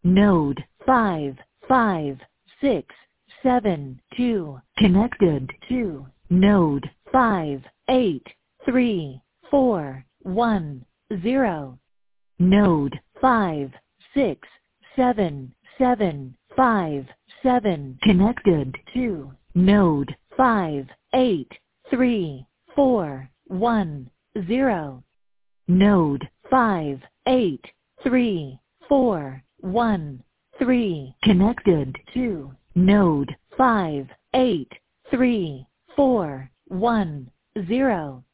Node 5572 connected to Node 583410. Node 567757 connected to Node 583410. Node 58341 connected to Node 5834110.